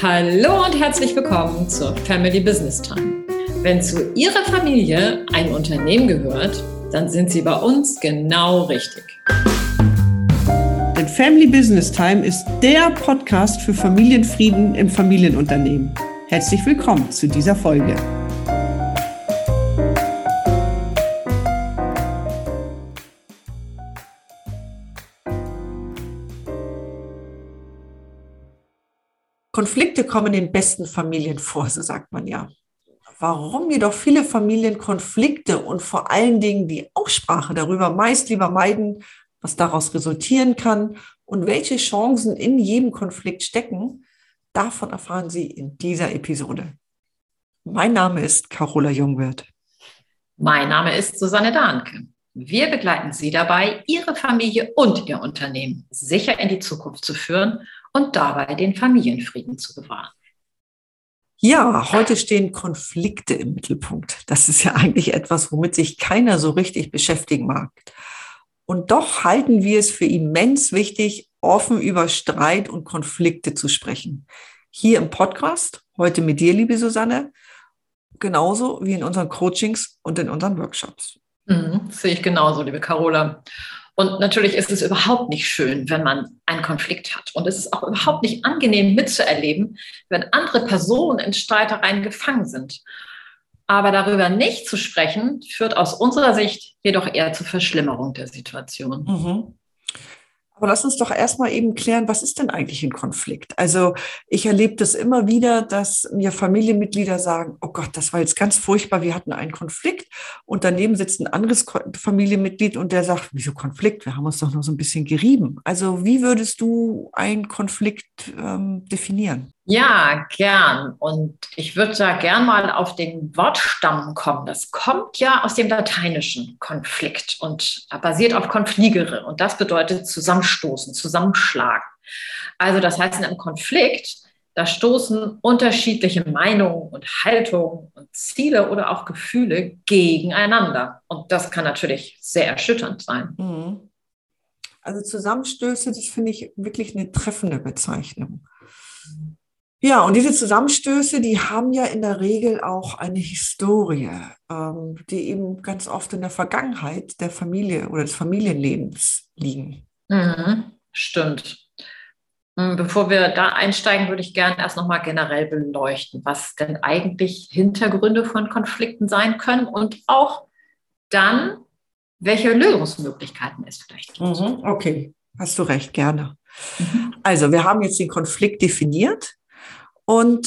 Hallo und herzlich willkommen zur Family Business Time. Wenn zu Ihrer Familie ein Unternehmen gehört, dann sind Sie bei uns genau richtig. Denn Family Business Time ist der Podcast für Familienfrieden im Familienunternehmen. Herzlich willkommen zu dieser Folge. Konflikte kommen in den besten Familien vor, so sagt man ja. Warum jedoch viele Familien Konflikte und vor allen Dingen die Aussprache darüber meist lieber meiden, was daraus resultieren kann und welche Chancen in jedem Konflikt stecken, davon erfahren Sie in dieser Episode. Mein Name ist Carola Jungwirth. Mein Name ist Susanne Dahnke. Wir begleiten Sie dabei, Ihre Familie und Ihr Unternehmen sicher in die Zukunft zu führen und dabei den Familienfrieden zu bewahren. Ja, heute stehen Konflikte im Mittelpunkt. Das ist ja eigentlich etwas, womit sich keiner so richtig beschäftigen mag. Und doch halten wir es für immens wichtig, offen über Streit und Konflikte zu sprechen. Hier im Podcast, heute mit dir, liebe Susanne, genauso wie in unseren Coachings und in unseren Workshops. Das sehe ich genauso, liebe Carola. Und natürlich ist es überhaupt nicht schön, wenn man einen Konflikt hat. Und es ist auch überhaupt nicht angenehm mitzuerleben, wenn andere Personen in Streitereien gefangen sind. Aber darüber nicht zu sprechen, führt aus unserer Sicht jedoch eher zur Verschlimmerung der Situation. Aber lass uns doch erstmal eben klären, was ist denn eigentlich ein Konflikt? Also ich erlebe das immer wieder, dass mir Familienmitglieder sagen, oh Gott, das war jetzt ganz furchtbar, wir hatten einen Konflikt und daneben sitzt ein anderes Familienmitglied und der sagt, wieso Konflikt? Wir haben uns doch noch so ein bisschen gerieben. Also wie würdest du einen Konflikt definieren? Ja, gern. Und ich würde da gern mal auf den Wortstamm kommen. Das kommt ja aus dem lateinischen Konflikt und basiert auf confligere. Und das bedeutet zusammenstoßen, zusammenschlagen. Also das heißt, in einem Konflikt, da stoßen unterschiedliche Meinungen und Haltungen und Ziele oder auch Gefühle gegeneinander. Und das kann natürlich sehr erschütternd sein. Also Zusammenstöße, das finde ich wirklich eine treffende Bezeichnung. Ja, und diese Zusammenstöße, die haben ja in der Regel auch eine Historie, die eben ganz oft in der Vergangenheit der Familie oder des Familienlebens liegen. Stimmt. Bevor wir da einsteigen, würde ich gerne erst nochmal generell beleuchten, was denn eigentlich Hintergründe von Konflikten sein können und auch dann, welche Lösungsmöglichkeiten es vielleicht gibt. Okay, hast du recht, gerne. Also wir haben jetzt den Konflikt definiert. Und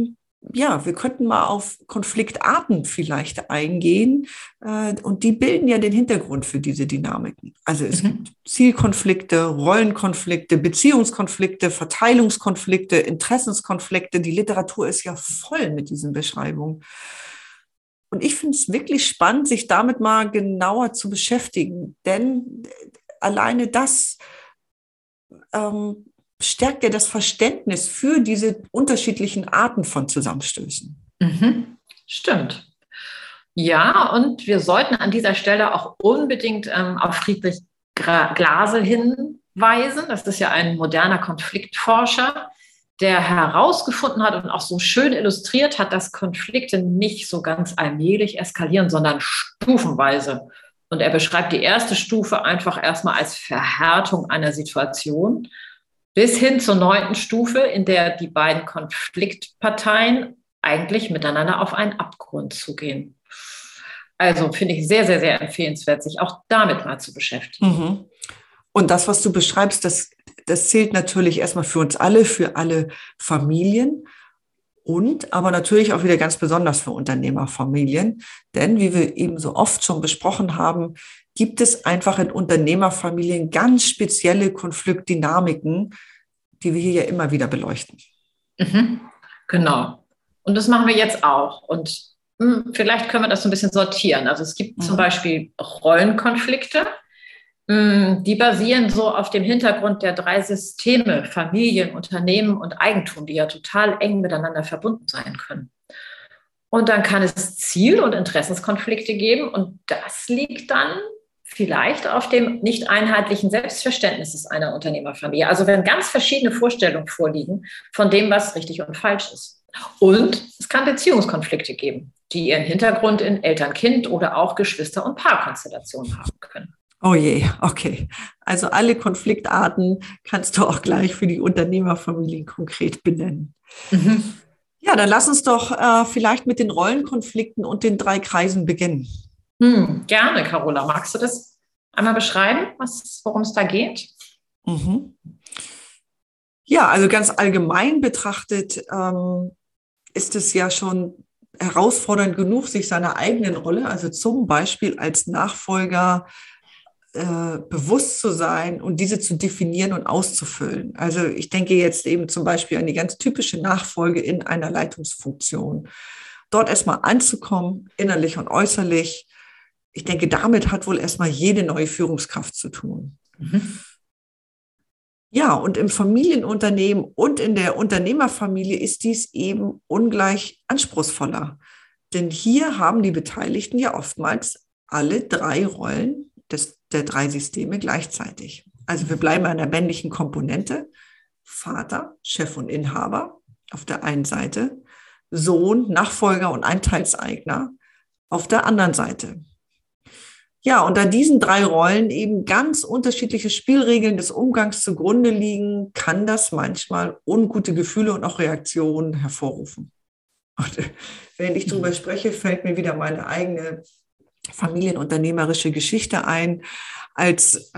wir könnten mal auf Konfliktarten vielleicht eingehen. Und die bilden ja den Hintergrund für diese Dynamiken. Also es gibt Zielkonflikte, Rollenkonflikte, Beziehungskonflikte, Verteilungskonflikte, Interessenskonflikte. Die Literatur ist ja voll mit diesen Beschreibungen. Und ich finde es wirklich spannend, sich damit mal genauer zu beschäftigen. Denn alleine das stärkt ja das Verständnis für diese unterschiedlichen Arten von Zusammenstößen. Stimmt. Ja, und wir sollten an dieser Stelle auch unbedingt auf Friedrich Glasel hinweisen. Das ist ja ein moderner Konfliktforscher, der herausgefunden hat und auch so schön illustriert hat, dass Konflikte nicht so ganz allmählich eskalieren, sondern stufenweise. Und er beschreibt die erste Stufe einfach erstmal als Verhärtung einer Situation, bis hin zur 9. Stufe, in der die beiden Konfliktparteien eigentlich miteinander auf einen Abgrund zugehen. Also finde ich sehr, sehr, sehr empfehlenswert, sich auch damit mal zu beschäftigen. Und das, was du beschreibst, das zählt natürlich erstmal für uns alle, für alle Familien und aber natürlich auch wieder ganz besonders für Unternehmerfamilien. Denn wie wir eben so oft schon besprochen haben, gibt es einfach in Unternehmerfamilien ganz spezielle Konfliktdynamiken, die wir hier ja immer wieder beleuchten. Genau. Und das machen wir jetzt auch. Und vielleicht können wir das so ein bisschen sortieren. Also es gibt zum Beispiel Rollenkonflikte, die basieren so auf dem Hintergrund der 3 Systeme, Familien, Unternehmen und Eigentum, die ja total eng miteinander verbunden sein können. Und dann kann es Ziel- und Interessenskonflikte geben und das liegt dann vielleicht auf dem nicht einheitlichen Selbstverständnis einer Unternehmerfamilie. Also wenn ganz verschiedene Vorstellungen vorliegen von dem, was richtig und falsch ist. Und es kann Beziehungskonflikte geben, die ihren Hintergrund in Eltern-Kind oder auch Geschwister- und Paarkonstellationen haben können. Oh je, okay. Also alle Konfliktarten kannst du auch gleich für die Unternehmerfamilien konkret benennen. Mhm. Ja, dann lass uns doch vielleicht mit den Rollenkonflikten und den 3 Kreisen beginnen. Gerne, Carola. Magst du das einmal beschreiben, worum es da geht? Mhm. Ja, also ganz allgemein betrachtet ist es ja schon herausfordernd genug, sich seiner eigenen Rolle, also zum Beispiel als Nachfolger, bewusst zu sein und diese zu definieren und auszufüllen. Also ich denke jetzt eben zum Beispiel an die ganz typische Nachfolge in einer Leitungsfunktion. Dort erstmal anzukommen, innerlich und äußerlich. Ich denke, damit hat wohl erstmal jede neue Führungskraft zu tun. Mhm. Ja, und im Familienunternehmen und in der Unternehmerfamilie ist dies eben ungleich anspruchsvoller. Denn hier haben die Beteiligten ja oftmals alle 3 Rollen der 3 Systeme gleichzeitig. Also wir bleiben an der männlichen Komponente: Vater, Chef und Inhaber auf der einen Seite, Sohn, Nachfolger und Anteilseigner auf der anderen Seite. Ja, und da diesen 3 Rollen eben ganz unterschiedliche Spielregeln des Umgangs zugrunde liegen, kann das manchmal ungute Gefühle und auch Reaktionen hervorrufen. Und während ich darüber spreche, fällt mir wieder meine eigene familienunternehmerische Geschichte ein, als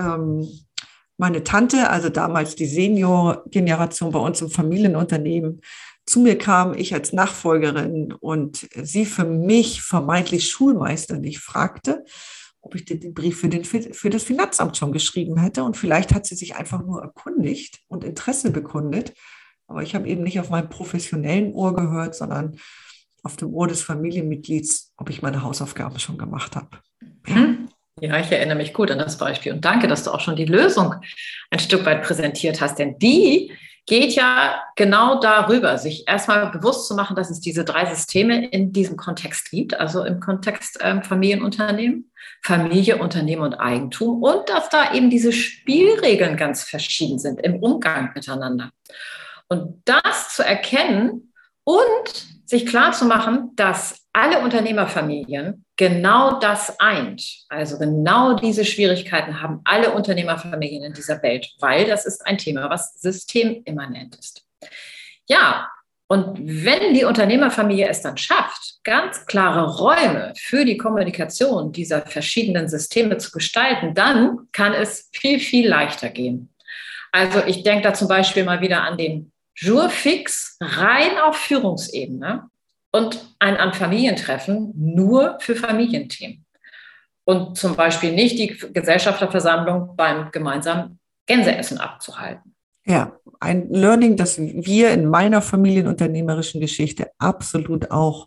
meine Tante, also damals die Senior-Generation bei uns im Familienunternehmen, zu mir kam, ich als Nachfolgerin, und sie für mich vermeintlich schulmeisterlich fragte, ob ich den Brief für das Finanzamt schon geschrieben hätte. Und vielleicht hat sie sich einfach nur erkundigt und Interesse bekundet. Aber ich habe eben nicht auf meinem professionellen Ohr gehört, sondern auf dem Ohr des Familienmitglieds, ob ich meine Hausaufgaben schon gemacht habe. Ja. Ja, ich erinnere mich gut an das Beispiel. Und danke, dass du auch schon die Lösung ein Stück weit präsentiert hast. Denn die geht ja genau darüber, sich erstmal bewusst zu machen, dass es diese 3 Systeme in diesem Kontext gibt, also im Kontext Familienunternehmen, Familie, Unternehmen und Eigentum, und dass da eben diese Spielregeln ganz verschieden sind im Umgang miteinander. Und das zu erkennen und sich klarzumachen, dass alle Unternehmerfamilien genau das eint. Also genau diese Schwierigkeiten haben alle Unternehmerfamilien in dieser Welt, weil das ist ein Thema, was systemimmanent ist. Ja, und wenn die Unternehmerfamilie es dann schafft, ganz klare Räume für die Kommunikation dieser verschiedenen Systeme zu gestalten, dann kann es viel, viel leichter gehen. Also ich denke da zum Beispiel mal wieder an den Jour fix rein auf Führungsebene und ein Familientreffen nur für Familienthemen. Und zum Beispiel nicht die Gesellschafterversammlung beim gemeinsamen Gänseessen abzuhalten. Ja, ein Learning, das wir in meiner familienunternehmerischen Geschichte absolut auch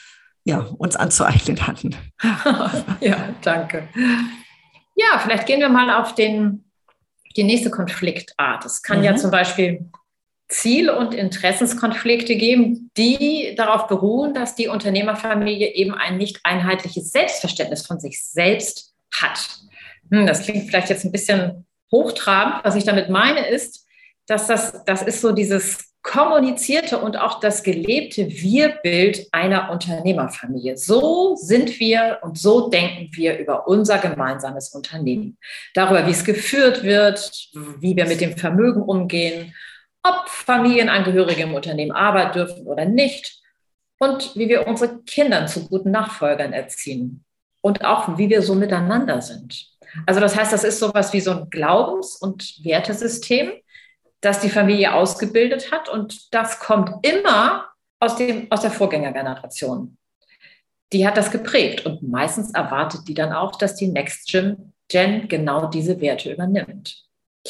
uns anzueignen hatten. Ja, danke. Ja, vielleicht gehen wir mal auf die nächste Konfliktart. Es kann ja zum Beispiel Ziel- und Interessenskonflikte geben, die darauf beruhen, dass die Unternehmerfamilie eben ein nicht einheitliches Selbstverständnis von sich selbst hat. Das klingt vielleicht jetzt ein bisschen hochtrabend. Was ich damit meine, ist, dass das ist so dieses kommunizierte und auch das gelebte Wir-Bild einer Unternehmerfamilie. So sind wir und so denken wir über unser gemeinsames Unternehmen. Darüber, wie es geführt wird, wie wir mit dem Vermögen umgehen, ob Familienangehörige im Unternehmen arbeiten dürfen oder nicht, und wie wir unsere Kinder zu guten Nachfolgern erziehen und auch wie wir so miteinander sind. Also das heißt, das ist sowas wie so ein Glaubens- und Wertesystem, das die Familie ausgebildet hat, und das kommt immer aus der Vorgängergeneration. Die hat das geprägt und meistens erwartet die dann auch, dass die Next Gen genau diese Werte übernimmt.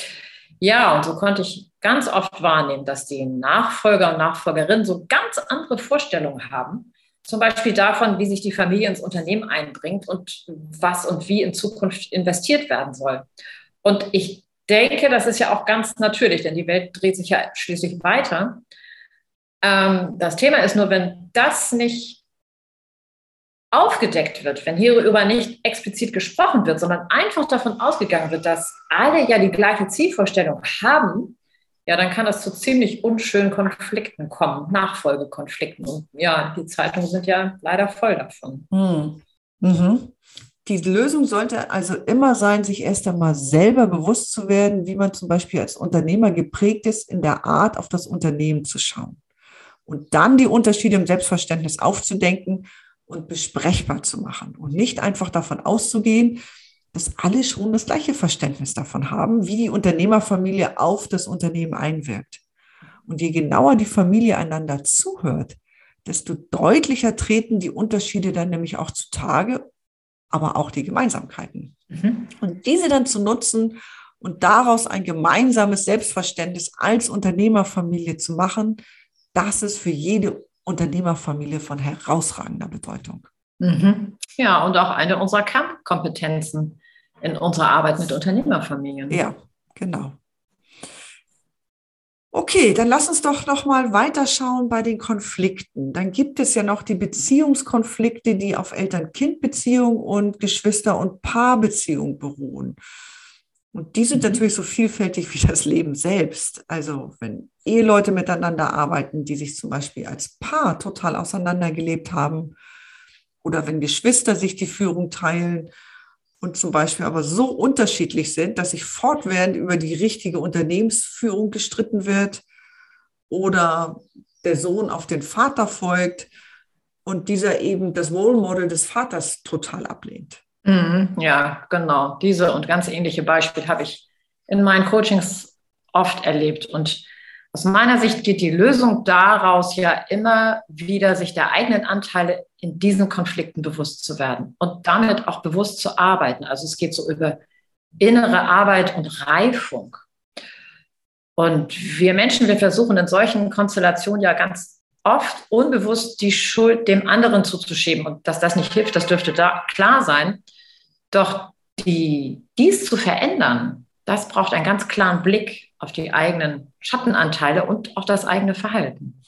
Ja, und so konnte ich ganz oft wahrnehmen, dass die Nachfolger und Nachfolgerinnen so ganz andere Vorstellungen haben. Zum Beispiel davon, wie sich die Familie ins Unternehmen einbringt und was und wie in Zukunft investiert werden soll. Und ich denke, das ist ja auch ganz natürlich, denn die Welt dreht sich ja schließlich weiter. Das Thema ist nur, wenn das nicht aufgedeckt wird, wenn hierüber nicht explizit gesprochen wird, sondern einfach davon ausgegangen wird, dass alle ja die gleiche Zielvorstellung haben, ja, dann kann das zu ziemlich unschönen Konflikten kommen, Nachfolgekonflikten. Und ja, die Zeitungen sind ja leider voll davon. Mhm. Die Lösung sollte also immer sein, sich erst einmal selber bewusst zu werden, wie man zum Beispiel als Unternehmer geprägt ist, in der Art auf das Unternehmen zu schauen. Und dann die Unterschiede im Selbstverständnis aufzudenken und besprechbar zu machen. Und nicht einfach davon auszugehen, dass alle schon das gleiche Verständnis davon haben, wie die Unternehmerfamilie auf das Unternehmen einwirkt. Und je genauer die Familie einander zuhört, desto deutlicher treten die Unterschiede dann nämlich auch zutage, aber auch die Gemeinsamkeiten. Und diese dann zu nutzen und daraus ein gemeinsames Selbstverständnis als Unternehmerfamilie zu machen, das ist für jede Unternehmerfamilie von herausragender Bedeutung. Ja, und auch eine unserer Kernkompetenzen in unserer Arbeit mit Unternehmerfamilien. Ja, genau. Okay, dann lass uns doch noch mal weiterschauen bei den Konflikten. Dann gibt es ja noch die Beziehungskonflikte, die auf Eltern-Kind-Beziehung und Geschwister- und Paarbeziehung beruhen. Und die sind natürlich so vielfältig wie das Leben selbst. Also wenn Eheleute miteinander arbeiten, die sich zum Beispiel als Paar total auseinandergelebt haben, oder wenn Geschwister sich die Führung teilen und zum Beispiel aber so unterschiedlich sind, dass sich fortwährend über die richtige Unternehmensführung gestritten wird oder der Sohn auf den Vater folgt und dieser eben das Role Model des Vaters total ablehnt. Ja, genau. Diese und ganz ähnliche Beispiele habe ich in meinen Coachings oft erlebt. Und aus meiner Sicht geht die Lösung daraus ja immer wieder, sich der eigenen Anteile in diesen Konflikten bewusst zu werden und damit auch bewusst zu arbeiten. Also es geht so über innere Arbeit und Reifung. Und wir Menschen, wir versuchen in solchen Konstellationen ja ganz oft unbewusst die Schuld dem anderen zuzuschieben. Und dass das nicht hilft, das dürfte da klar sein. Doch dies zu verändern, das braucht einen ganz klaren Blick auf die eigenen Schattenanteile und auch das eigene Verhalten.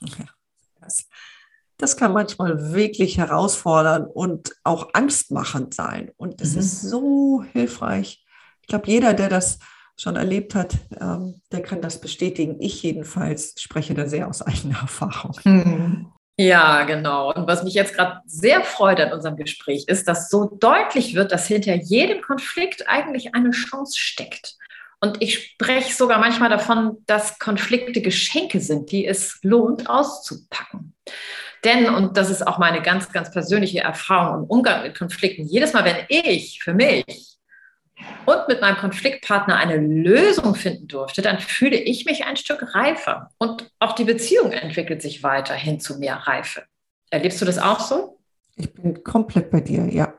Das kann manchmal wirklich herausfordernd und auch angstmachend sein. Und es ist so hilfreich. Ich glaube, jeder, der das schon erlebt hat, der kann das bestätigen. Ich jedenfalls spreche da sehr aus eigener Erfahrung. Ja, genau. Und was mich jetzt gerade sehr freut an unserem Gespräch ist, dass so deutlich wird, dass hinter jedem Konflikt eigentlich eine Chance steckt. Und ich spreche sogar manchmal davon, dass Konflikte Geschenke sind, die es lohnt auszupacken. Denn, und das ist auch meine ganz, ganz persönliche Erfahrung im Umgang mit Konflikten, jedes Mal, wenn ich für mich und mit meinem Konfliktpartner eine Lösung finden durfte, dann fühle ich mich ein Stück reifer. Und auch die Beziehung entwickelt sich weiter hin zu mehr Reife. Erlebst du das auch so? Ich bin komplett bei dir, ja.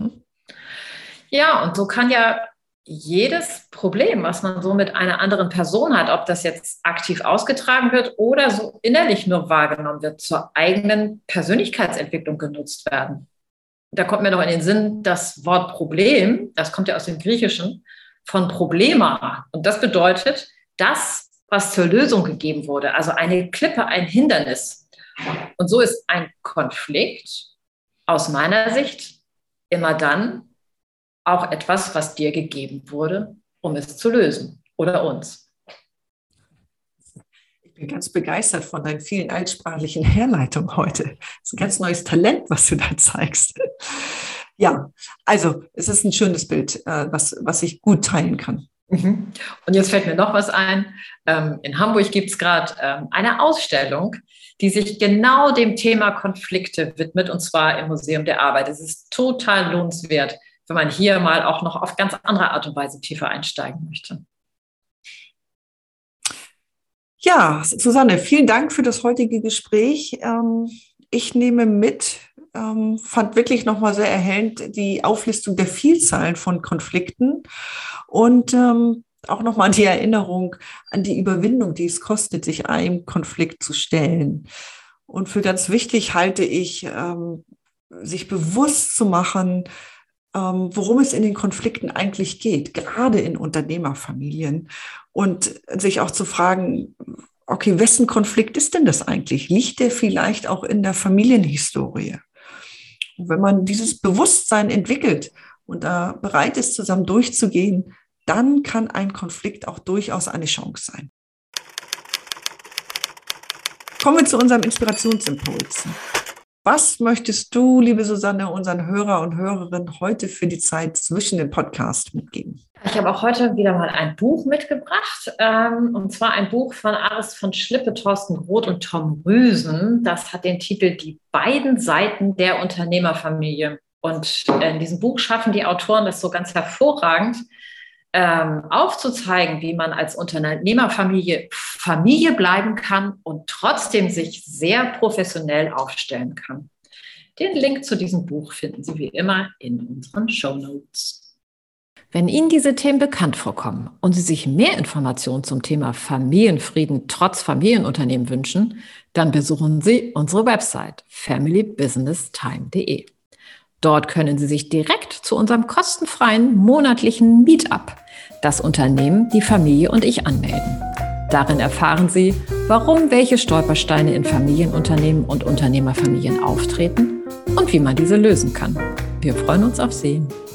Ja, und so kann ja jedes Problem, was man so mit einer anderen Person hat, ob das jetzt aktiv ausgetragen wird oder so innerlich nur wahrgenommen wird, zur eigenen Persönlichkeitsentwicklung genutzt werden. Da kommt mir noch in den Sinn, das Wort Problem, das kommt ja aus dem Griechischen, von Problema. Und das bedeutet, das, was zur Lösung gegeben wurde, also eine Klippe, ein Hindernis. Und so ist ein Konflikt aus meiner Sicht immer dann auch etwas, was dir gegeben wurde, um es zu lösen oder uns. Ich bin ganz begeistert von deinen vielen altsprachlichen Herleitungen heute. Das ist ein ganz neues Talent, was du da zeigst. Ja, also es ist ein schönes Bild, was ich gut teilen kann. Und jetzt fällt mir noch was ein. In Hamburg gibt es gerade eine Ausstellung, die sich genau dem Thema Konflikte widmet, und zwar im Museum der Arbeit. Es ist total lohnenswert, wenn man hier mal auch noch auf ganz andere Art und Weise tiefer einsteigen möchte. Ja, Susanne, vielen Dank für das heutige Gespräch. Ich nehme mit, fand wirklich nochmal sehr erhellend die Auflistung der Vielzahl von Konflikten und auch nochmal die Erinnerung an die Überwindung, die es kostet, sich einem Konflikt zu stellen. Und für ganz wichtig halte ich, sich bewusst zu machen, worum es in den Konflikten eigentlich geht, gerade in Unternehmerfamilien. Und sich auch zu fragen, okay, wessen Konflikt ist denn das eigentlich? Liegt der vielleicht auch in der Familienhistorie? Und wenn man dieses Bewusstsein entwickelt und da bereit ist, zusammen durchzugehen, dann kann ein Konflikt auch durchaus eine Chance sein. Kommen wir zu unserem Inspirationsimpuls. Was möchtest du, liebe Susanne, unseren Hörer und Hörerinnen heute für die Zeit zwischen den Podcasts mitgeben? Ich habe auch heute wieder mal ein Buch mitgebracht, und zwar ein Buch von Aris von Schlippe, Thorsten Groth und Tom Rüsen. Das hat den Titel Die beiden Seiten der Unternehmerfamilie. Und in diesem Buch schaffen die Autoren das so ganz hervorragend, aufzuzeigen, wie man als Unternehmerfamilie Familie bleiben kann und trotzdem sich sehr professionell aufstellen kann. Den Link zu diesem Buch finden Sie wie immer in unseren Shownotes. Wenn Ihnen diese Themen bekannt vorkommen und Sie sich mehr Informationen zum Thema Familienfrieden trotz Familienunternehmen wünschen, dann besuchen Sie unsere Website familybusinesstime.de. Dort können Sie sich direkt zu unserem kostenfreien monatlichen Meetup, das Unternehmen, die Familie und ich, anmelden. Darin erfahren Sie, warum welche Stolpersteine in Familienunternehmen und Unternehmerfamilien auftreten und wie man diese lösen kann. Wir freuen uns auf Sie.